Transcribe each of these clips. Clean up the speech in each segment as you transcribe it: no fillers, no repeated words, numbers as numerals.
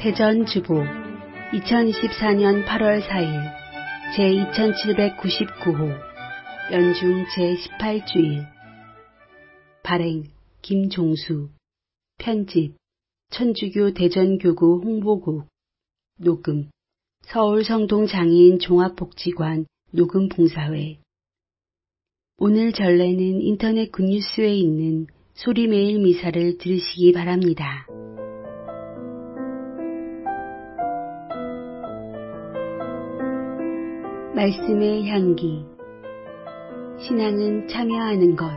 대전주보 2024년 8월 4일 제2799호 연중 제18주일 발행 김종수 편집 천주교 대전교구 홍보국 녹음 서울성동장애인 종합복지관 녹음봉사회. 오늘 전례는 인터넷 굿뉴스에 있는 소리메일 미사를 들으시기 바랍니다. 말씀의 향기. 신앙은 참여하는 것.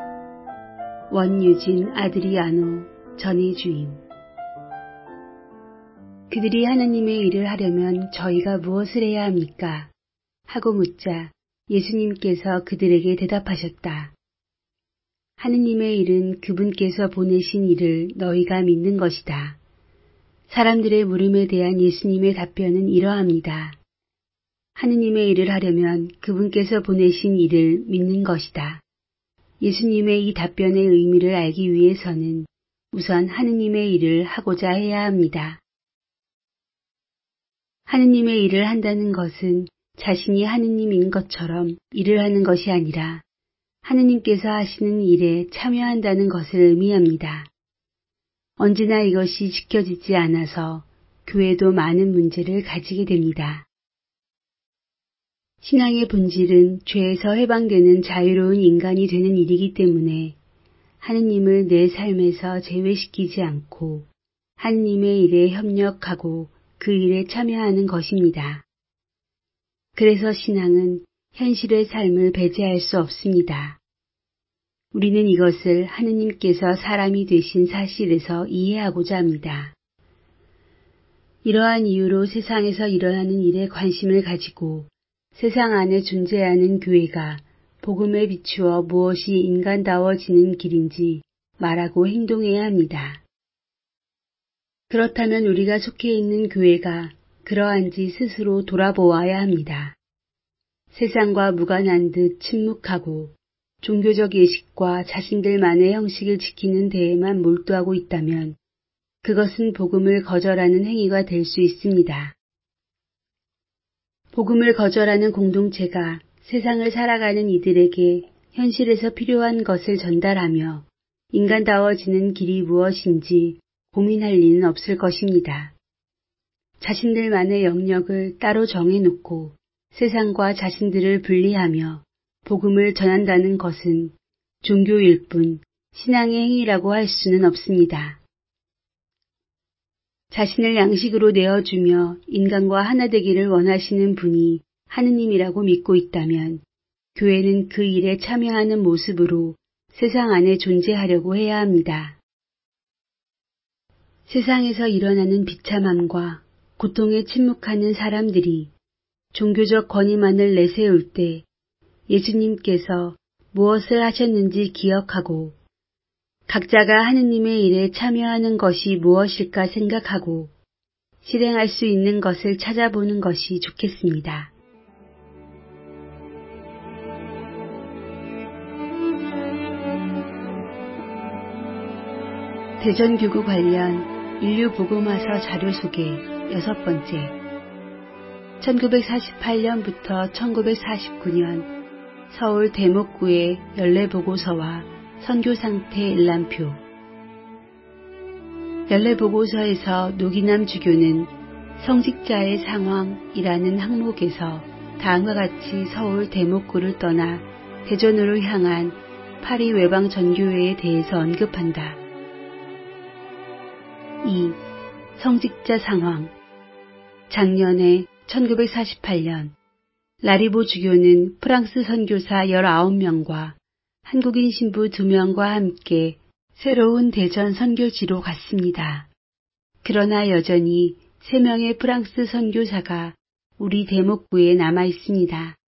원유진 아드리아노 전해주임. 그들이 하나님의 일을 하려면 저희가 무엇을 해야 합니까? 하고 묻자 예수님께서 그들에게 대답하셨다. 하느님의 일은 그분께서 보내신 일을 너희가 믿는 것이다. 사람들의 물음에 대한 예수님의 답변은 이러합니다. 하느님의 일을 하려면 그분께서 보내신 일을 믿는 것이다. 예수님의 이 답변의 의미를 알기 위해서는 우선 하느님의 일을 하고자 해야 합니다. 하느님의 일을 한다는 것은 자신이 하느님인 것처럼 일을 하는 것이 아니라 하느님께서 하시는 일에 참여한다는 것을 의미합니다. 언제나 이것이 지켜지지 않아서 교회도 많은 문제를 가지게 됩니다. 신앙의 본질은 죄에서 해방되는 자유로운 인간이 되는 일이기 때문에 하느님을 내 삶에서 제외시키지 않고 하느님의 일에 협력하고 그 일에 참여하는 것입니다. 그래서 신앙은 현실의 삶을 배제할 수 없습니다. 우리는 이것을 하느님께서 사람이 되신 사실에서 이해하고자 합니다. 이러한 이유로 세상에서 일어나는 일에 관심을 가지고 세상 안에 존재하는 교회가 복음에 비추어 무엇이 인간다워지는 길인지 말하고 행동해야 합니다. 그렇다면 우리가 속해 있는 교회가 그러한지 스스로 돌아보아야 합니다. 세상과 무관한 듯 침묵하고 종교적 예식과 자신들만의 형식을 지키는 데에만 몰두하고 있다면 그것은 복음을 거절하는 행위가 될 수 있습니다. 복음을 거절하는 공동체가 세상을 살아가는 이들에게 현실에서 필요한 것을 전달하며 인간다워지는 길이 무엇인지 고민할 리는 없을 것입니다. 자신들만의 영역을 따로 정해놓고 세상과 자신들을 분리하며 복음을 전한다는 것은 종교일 뿐 신앙의 행위라고 할 수는 없습니다. 자신을 양식으로 내어주며 인간과 하나 되기를 원하시는 분이 하느님이라고 믿고 있다면 교회는 그 일에 참여하는 모습으로 세상 안에 존재하려고 해야 합니다. 세상에서 일어나는 비참함과 고통에 침묵하는 사람들이 종교적 권위만을 내세울 때 예수님께서 무엇을 하셨는지 기억하고 각자가 하느님의 일에 참여하는 것이 무엇일까 생각하고 실행할 수 있는 것을 찾아보는 것이 좋겠습니다. 대전교구 관련 인류복음화서 자료 소개 6번째. 1948년부터 1949년 서울 대목구의 연례보고서와 선교상태 일람표. 연례보고서에서 노기남 주교는 성직자의 상황이라는 항목에서 다음과 같이 서울 대목구를 떠나 대전으로 향한 파리 외방 전교회에 대해서 언급한다. 2. 성직자 상황. 작년에 1948년 라리보 주교는 프랑스 선교사 19명과 한국인 신부 2명과 함께 새로운 대전 선교지로 갔습니다. 그러나 여전히 3명의 프랑스 선교사가 우리 대목구에 남아 있습니다.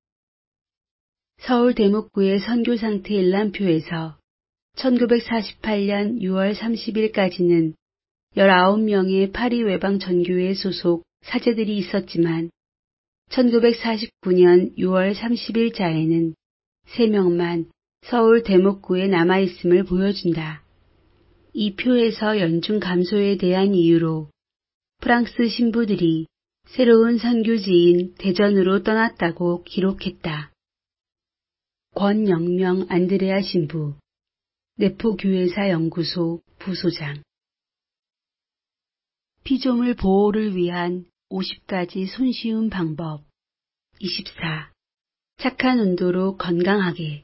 서울 대목구의 선교상태 일람표에서 1948년 6월 30일까지는 19명의 파리 외방 전교회 소속 사제들이 있었지만 1949년 6월 30일자에는 3명만 서울 대목구에 남아있음을 보여준다. 이 표에서 연중 감소에 대한 이유로 프랑스 신부들이 새로운 선교지인 대전으로 떠났다고 기록했다. 권영명 안드레아 신부, 내포교회사 연구소 부소장. 피조물 보호를 위한 50가지 손쉬운 방법. 24. 착한 온도로 건강하게.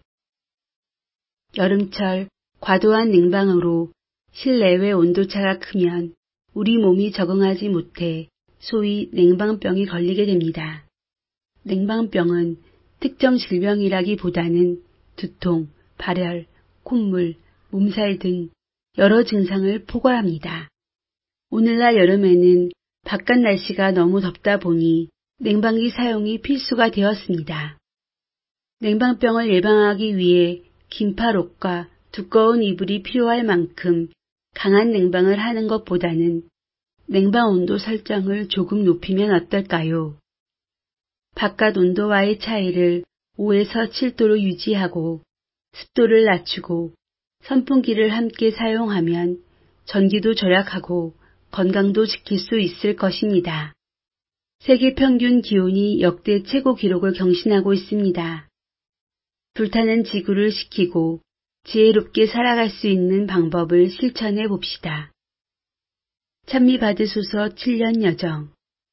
여름철 과도한 냉방으로 실내외 온도차가 크면 우리 몸이 적응하지 못해 소위 냉방병이 걸리게 됩니다. 냉방병은 특정 질병이라기보다는 두통, 발열, 콧물, 몸살 등 여러 증상을 포괄합니다. 오늘날 여름에는 바깥 날씨가 너무 덥다 보니 냉방기 사용이 필수가 되었습니다. 냉방병을 예방하기 위해 긴팔옷과 두꺼운 이불이 필요할 만큼 강한 냉방을 하는 것보다는 냉방 온도 설정을 조금 높이면 어떨까요? 바깥 온도와의 차이를 5에서 7도로 유지하고 습도를 낮추고 선풍기를 함께 사용하면 전기도 절약하고 건강도 지킬 수 있을 것입니다. 세계 평균 기온이 역대 최고 기록을 경신하고 있습니다. 불타는 지구를 식히고 지혜롭게 살아갈 수 있는 방법을 실천해 봅시다. 찬미 받으소서 7년 여정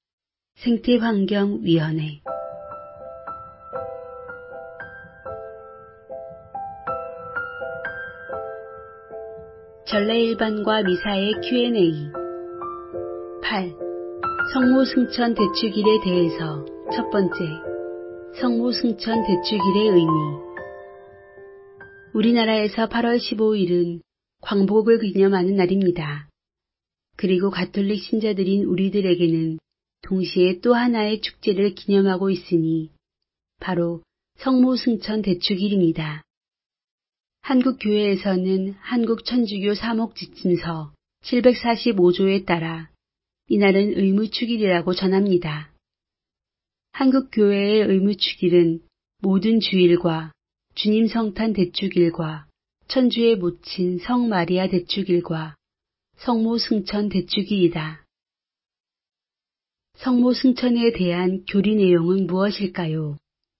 생태환경위원회. 전래 일반과 미사의 Q&A. 8. 성모 승천 대축일에 대해서. 첫 번째, 성모 승천 대축일의 의미. 우리나라에서 8월 15일은 광복을 기념하는 날입니다. 그리고 가톨릭 신자들인 우리들에게는 동시에 또 하나의 축제를 기념하고 있으니 바로 성모 승천 대축일입니다. 한국교회에서는 한국천주교 사목지침서 745조에 따라 이날은 의무축일이라고 전합니다. 한국교회의 의무축일은 모든 주일과 주님 성탄 대축일과 천주의 모친 성마리아 대축일과 성모 승천 대축일이다. 성모 승천에 대한 교리 내용은 무엇일까요?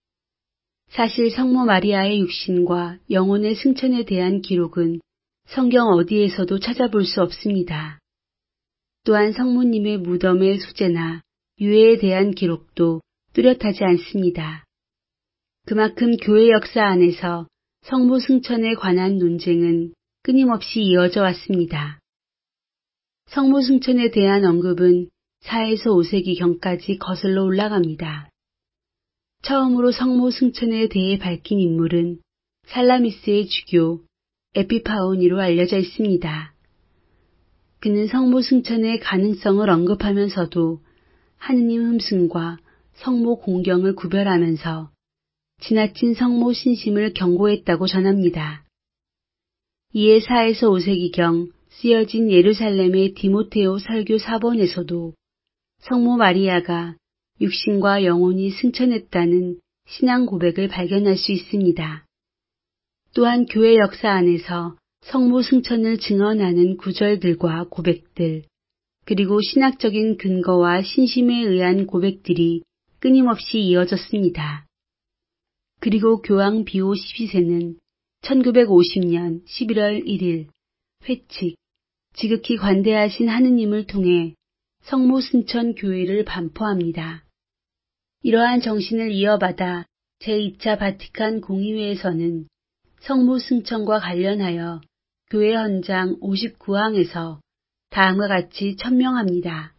사실 성모 마리아의 육신과 영혼의 승천에 대한 기록은 성경 어디에서도 찾아볼 수 없습니다. 또한 성모님의 무덤의 수제나 유해에 대한 기록도 뚜렷하지 않습니다. 그만큼 교회 역사 안에서 성모 승천에 관한 논쟁은 끊임없이 이어져 왔습니다. 성모 승천에 대한 언급은 4에서 5세기경까지 거슬러 올라갑니다. 처음으로 성모 승천에 대해 밝힌 인물은 살라미스의 주교 에피파오니로 알려져 있습니다. 그는 성모 승천의 가능성을 언급하면서도 하느님 흠승과 성모 공경을 구별하면서 지나친 성모 신심을 경고했다고 전합니다. 이에 4에서 5세기경 쓰여진 예루살렘의 디모테오 설교 사본에서도 성모 마리아가 육신과 영혼이 승천했다는 신앙 고백을 발견할 수 있습니다. 또한 교회 역사 안에서 성모 승천을 증언하는 구절들과 고백들, 그리고 신학적인 근거와 신심에 의한 고백들이 끊임없이 이어졌습니다. 그리고 교황 비오 12세는 1950년 11월 1일 회칙, 지극히 관대하신 하느님을 통해 성모 승천 교회를 반포합니다. 이러한 정신을 이어받아 제2차 바티칸 공의회에서는 성모 승천과 관련하여 교회 헌장 59항에서 다음과 같이 천명합니다.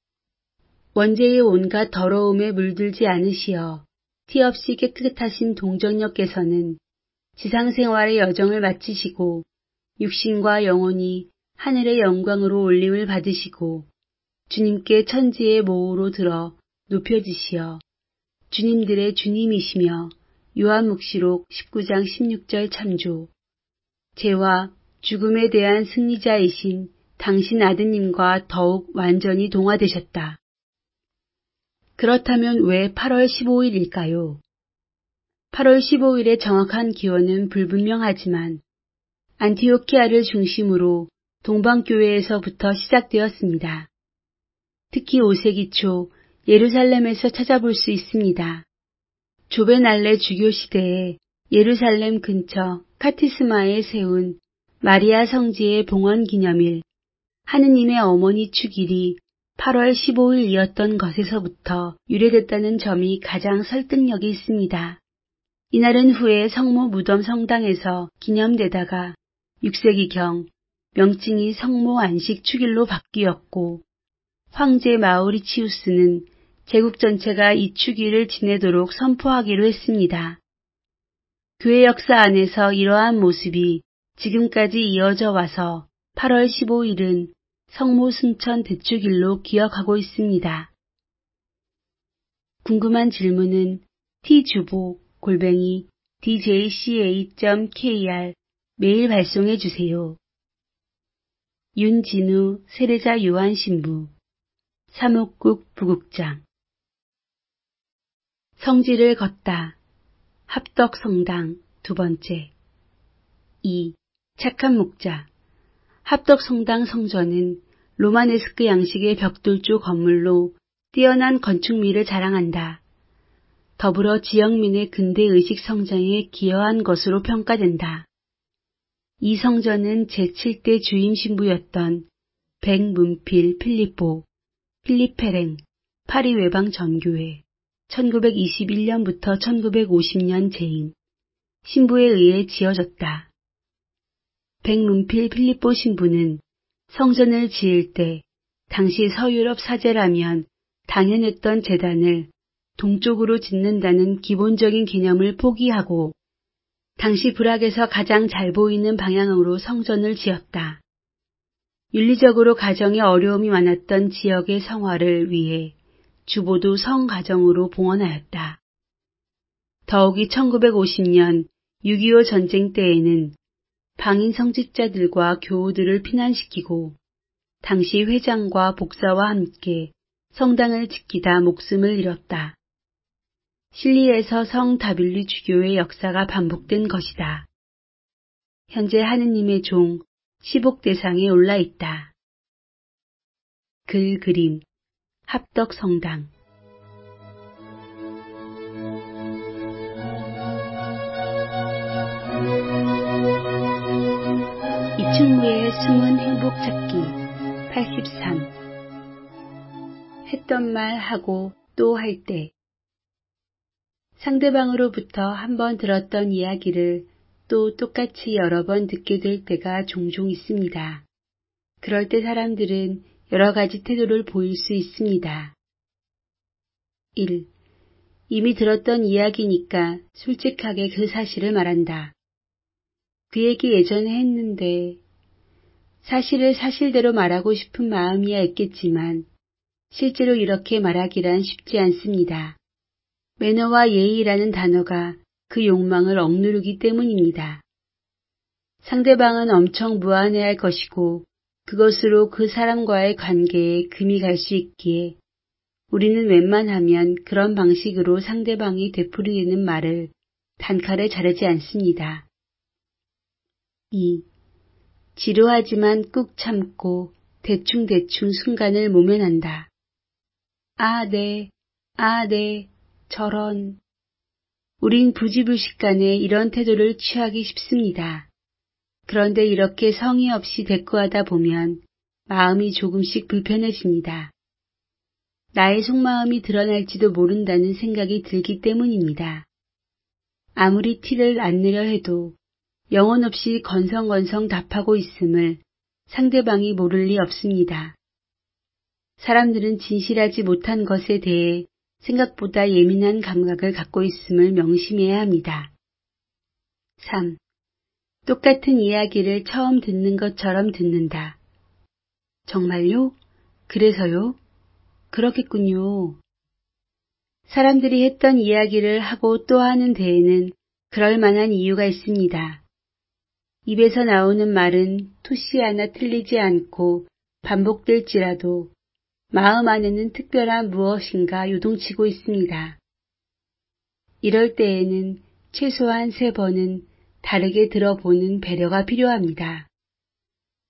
원죄의 온갖 더러움에 물들지 않으시어 티 없이 깨끗하신 동정녀께서는 지상생활의 여정을 마치시고 육신과 영혼이 하늘의 영광으로 올림을 받으시고 주님께 천지의 모으로 들어 높여지시어 주님들의 주님이시며 요한묵시록 19장 16절 참조, 죄와 죽음에 대한 승리자이신 당신 아드님과 더욱 완전히 동화되셨다. 그렇다면 왜 8월 15일일까요? 8월 15일의 정확한 기원은 불분명하지만 안티오키아를 중심으로 동방교회에서부터 시작되었습니다. 특히 5세기 초 예루살렘에서 찾아볼 수 있습니다. 조벤알레 주교 시대에 예루살렘 근처 카티스마에 세운 마리아 성지의 봉헌 기념일, 하느님의 어머니 축일이 8월 15일이었던 것에서부터 유래됐다는 점이 가장 설득력이 있습니다. 이날은 후에 성모 무덤 성당에서 기념되다가 6세기경 명칭이 성모 안식 축일로 바뀌었고, 황제 마우리치우스는 제국 전체가 이 축일을 지내도록 선포하기로 했습니다. 교회 역사 안에서 이러한 모습이 지금까지 이어져 와서 8월 15일은 성모 승천 대축일로 기억하고 있습니다. 궁금한 질문은 t주보@djca.kr 메일 발송해 주세요. 윤진우 세례자 요한신부 사목국 부국장. 성지를 걷다. 합덕성당 두 번째. 2. 착한 목자. 합덕성당 성전은 로마네스크 양식의 벽돌조 건물로 뛰어난 건축미를 자랑한다. 더불어 지역민의 근대 의식 성장에 기여한 것으로 평가된다. 이 성전은 제7대 주임 신부였던 백문필 필리페랭 파리 외방 전교회 1921년부터 1950년 재임 신부에 의해 지어졌다. 백문필 필리포 신부는 성전을 지을 때 당시 서유럽 사제라면 당연했던 제단을 동쪽으로 짓는다는 기본적인 개념을 포기하고 당시 불악에서 가장 잘 보이는 방향으로 성전을 지었다. 윤리적으로 가정에 어려움이 많았던 지역의 성화를 위해 주보도 성가정으로 봉헌하였다. 더욱이 1950년 6.25 전쟁 때에는 방인 성직자들과 교우들을 피난시키고 당시 회장과 복사와 함께 성당을 지키다 목숨을 잃었다. 실리에서 성 다빌리 주교의 역사가 반복된 것이다. 현재 하느님의 종 10옥대상에 올라 있다. 글 그림 합덕성당. 이충무의 숨은 행복 찾기 83. 했던 말 하고 또 할 때. 상대방으로부터 한번 들었던 이야기를 또 똑같이 여러 번 듣게 될 때가 종종 있습니다. 그럴 때 사람들은 여러 가지 태도를 보일 수 있습니다. 1. 이미 들었던 이야기니까 솔직하게 그 사실을 말한다. 그 얘기 예전에 했는데 사실을 사실대로 말하고 싶은 마음이야 있겠지만 실제로 이렇게 말하기란 쉽지 않습니다. 매너와 예의라는 단어가 그 욕망을 억누르기 때문입니다. 상대방은 엄청 무안해할 것이고 그것으로 그 사람과의 관계에 금이 갈 수 있기에 우리는 웬만하면 그런 방식으로 상대방이 되풀이되는 말을 단칼에 자르지 않습니다. 2. 지루하지만 꾹 참고 대충대충 순간을 모면한다. 아, 네, 저런. 우린 부지불식간에 이런 태도를 취하기 쉽습니다. 그런데 이렇게 성의 없이 대꾸하다 보면 마음이 조금씩 불편해집니다. 나의 속마음이 드러날지도 모른다는 생각이 들기 때문입니다. 아무리 티를 안 내려 해도 영혼 없이 건성건성 답하고 있음을 상대방이 모를 리 없습니다. 사람들은 진실하지 못한 것에 대해 생각보다 예민한 감각을 갖고 있음을 명심해야 합니다. 3. 똑같은 이야기를 처음 듣는 것처럼 듣는다. 정말요? 그래서요? 그렇겠군요. 사람들이 했던 이야기를 하고 또 하는 데에는 그럴 만한 이유가 있습니다. 입에서 나오는 말은 토시 하나 틀리지 않고 반복될지라도 마음 안에는 특별한 무엇인가 요동치고 있습니다. 이럴 때에는 최소한 3번은 다르게 들어보는 배려가 필요합니다.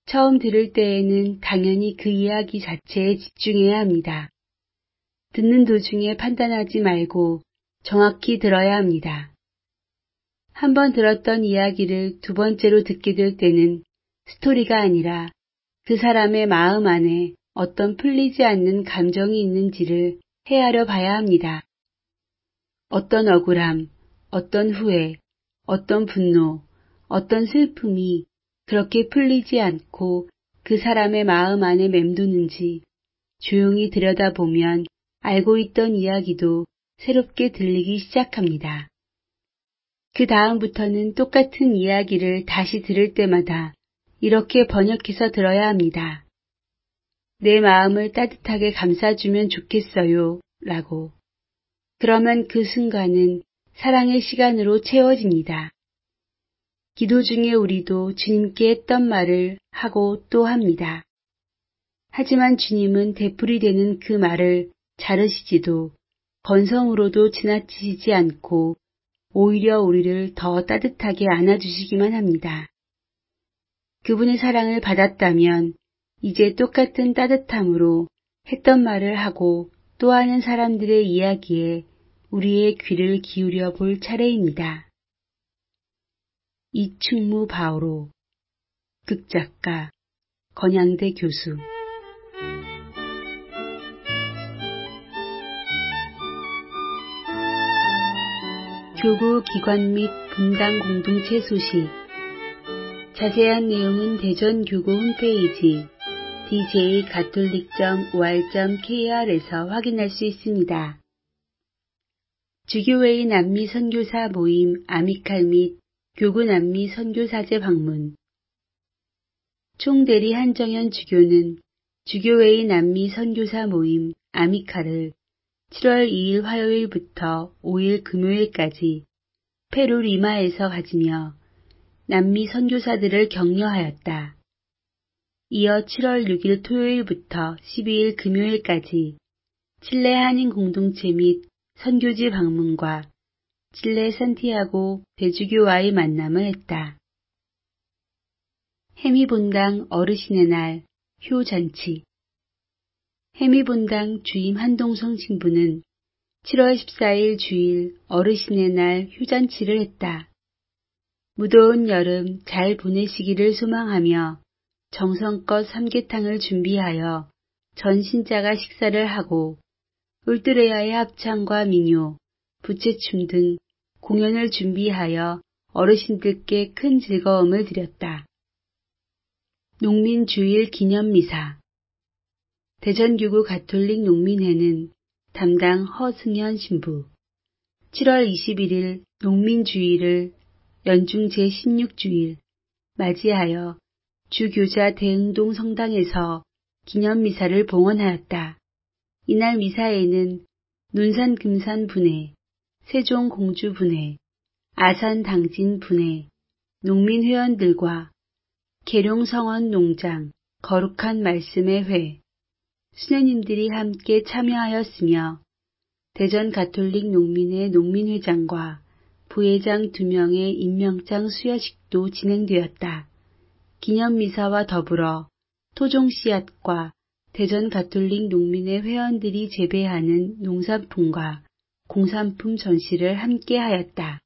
처음 들을 때에는 당연히 그 이야기 자체에 집중해야 합니다. 듣는 도중에 판단하지 말고 정확히 들어야 합니다. 한 번 들었던 이야기를 두 번째로 듣게 될 때는 스토리가 아니라 그 사람의 마음 안에 어떤 풀리지 않는 감정이 있는지를 헤아려 봐야 합니다. 어떤 억울함, 어떤 후회, 어떤 분노, 어떤 슬픔이 그렇게 풀리지 않고 그 사람의 마음 안에 맴도는지 조용히 들여다보면 알고 있던 이야기도 새롭게 들리기 시작합니다. 그 다음부터는 똑같은 이야기를 다시 들을 때마다 이렇게 번역해서 들어야 합니다. 내 마음을 따뜻하게 감싸주면 좋겠어요. 라고. 그러면 그 순간은 사랑의 시간으로 채워집니다. 기도 중에 우리도 주님께 했던 말을 하고 또 합니다. 하지만 주님은 되풀이되는 그 말을 자르시지도 건성으로도 지나치시지 않고 오히려 우리를 더 따뜻하게 안아주시기만 합니다. 그분의 사랑을 받았다면 이제 똑같은 따뜻함으로 했던 말을 하고 또 하는 사람들의 이야기에 우리의 귀를 기울여 볼 차례입니다. 이충무 바오로, 극작가, 건양대 교수. 교구 기관 및 분당 공동체 소식. 자세한 내용은 대전교구 홈페이지 djcatholic.or.kr에서 확인할 수 있습니다. 주교회의 남미 선교사 모임 아미칼 및 교구 남미 선교사제 방문. 총대리 한정현 주교는 주교회의 남미 선교사 모임 아미칼을 7월 2일 화요일부터 5일 금요일까지 페루 리마에서 가지며 남미 선교사들을 격려하였다. 이어 7월 6일 토요일부터 12일 금요일까지 칠레 한인 공동체 및 선교지 방문과 칠레 산티아고 대주교와의 만남을 했다. 해미본당 어르신의 날 효잔치. 해미본당 주임 한동성 신부는 7월 14일 주일 어르신의 날 효잔치를 했다. 무더운 여름 잘 보내시기를 소망하며 정성껏 삼계탕을 준비하여 전 신자가 식사를 하고 울뚜레아의 합창과 민요, 부채춤 등 공연을 준비하여 어르신들께 큰 즐거움을 드렸다. 농민주일 기념미사. 대전교구 가톨릭 농민회는 담당 허승현 신부 7월 21일 농민주일을 연중 제16주일 맞이하여 주교자 대흥동 성당에서 기념미사를 봉헌하였다. 이날 미사에는 논산 금산 분회, 세종 공주 분회, 아산 당진 분회, 농민 회원들과 계룡성원 농장, 거룩한 말씀의 회, 수녀님들이 함께 참여하였으며 대전 가톨릭 농민회 농민회장과 부회장 2명의 임명장 수여식도 진행되었다. 기념미사와 더불어 토종 씨앗과 대전 가톨릭 농민회 회원들이 재배하는 농산품과 공산품 전시를 함께 하였다.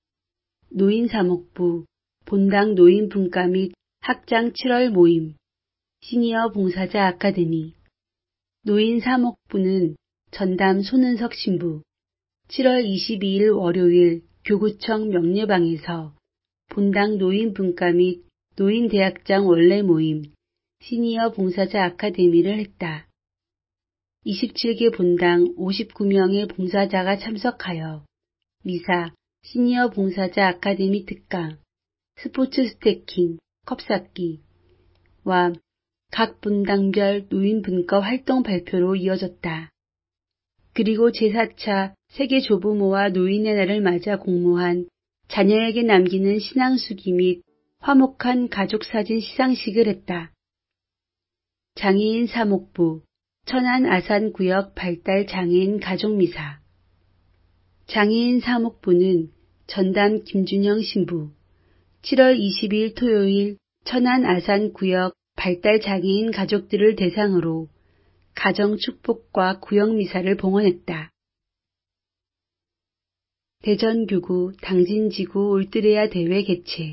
노인사목부, 본당 노인분과 및 학장 7월 모임, 시니어 봉사자 아카데미. 노인사목부는 전담 손은석 신부, 7월 22일 월요일 교구청 명례방에서 본당 노인분과 및 노인대학장 원래 모임, 시니어 봉사자 아카데미를 했다. 27개 본당 59명의 봉사자가 참석하여 미사, 시니어 봉사자 아카데미 특강, 스포츠 스태킹, 컵쌓기와 각 분당별 노인분과 활동 발표로 이어졌다. 그리고 제4차 세계조부모와 노인의 날을 맞아 공모한 자녀에게 남기는 신앙수기 및 화목한 가족사진 시상식을 했다. 장애인 사목부, 천안 아산구역 발달 장애인 가족미사. 장애인 사목부는 전담 김준영 신부, 7월 20일 토요일 천안 아산구역 발달 장애인 가족들을 대상으로 가정 축복과 구역 미사를 봉헌했다. 대전교구 당진지구 울드레아 대회 개최.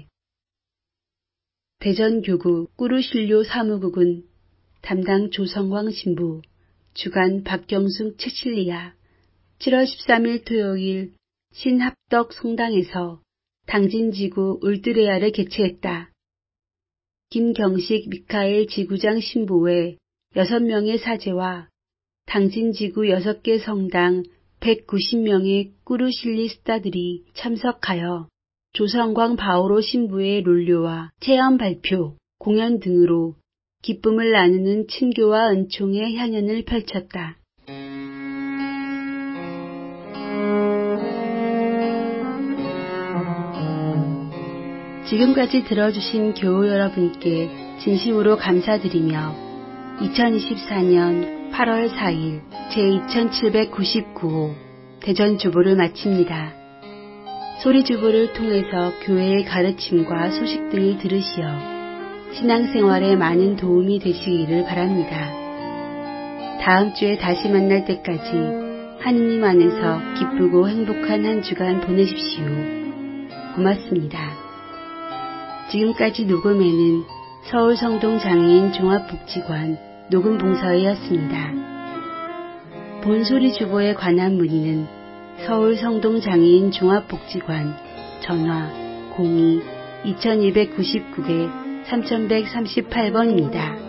대전교구 꾸루실료 사무국은 담당 조성광 신부, 주간 박경숙 채칠리아, 7월 13일 토요일 신합덕 성당에서 당진지구 울드레아를 개최했다. 김경식 미카엘 지구장 신부 외 6명의 사제와 당진지구 6개 성당 190명의 꾸루실리 스타들이 참석하여 조성광 바오로 신부의 롤료와 체험 발표, 공연 등으로 기쁨을 나누는 친교와 은총의 향연을 펼쳤다. 지금까지 들어주신 교우 여러분께 진심으로 감사드리며 2024년 8월 4일 제2799호 대전주보를 마칩니다. 소리주보를 통해서 교회의 가르침과 소식들을 들으시어 신앙생활에 많은 도움이 되시기를 바랍니다. 다음 주에 다시 만날 때까지 하느님 안에서 기쁘고 행복한 한 주간 보내십시오. 고맙습니다. 지금까지 녹음에는 서울성동장애인 종합복지관 녹음봉사회였습니다. 본소리 주보에 관한 문의는 서울성동장애인 종합복지관 전화 02-2299-3138번입니다.